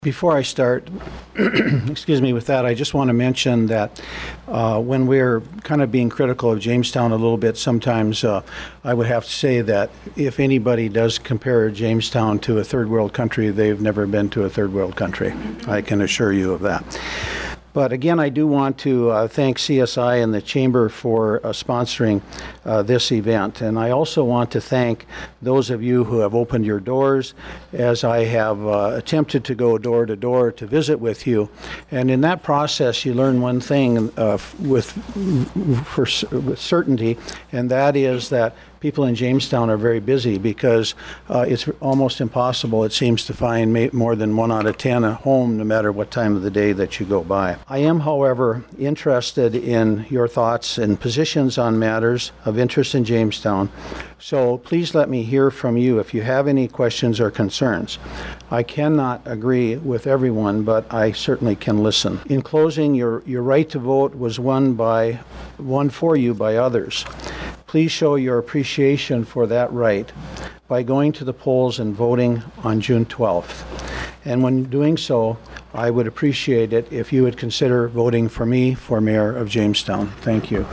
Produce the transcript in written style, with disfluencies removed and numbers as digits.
Before I start, excuse me, with that, I just want to mention that when we're kind of being critical of Jamestown a little bit, sometimes I would have to say that if anybody does compare Jamestown to a third world country, they've never been to a third world country. I can assure you of that. But again, I do want to thank CSI and the Chamber for sponsoring this event. And I also want to thank those of you who have opened your doors as I have attempted to go door to door to visit with you. And in that process, you learn one thing with certainty, and that is that people in Jamestown are very busy because it's almost impossible, it seems, to find more than 1 out of 10 at home, no matter what time of the day that you go by. I am, however, interested in your thoughts and positions on matters of interest in Jamestown, so please let me hear from you if you have any questions or concerns. I cannot agree with everyone, but I certainly can listen. In closing, your right to vote was won for you by others. Please show your appreciation for that right by going to the polls and voting on June 12th. And when doing so, I would appreciate it if you would consider voting for me for mayor of Jamestown. Thank you.